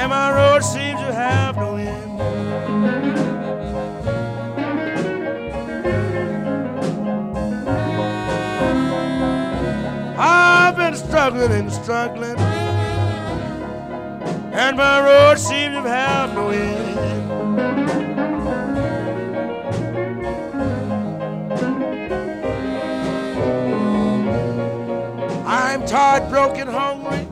and my road seems to have no end. I've been struggling and struggling, and my road seems to have no end. I'm tired, broken, hungry,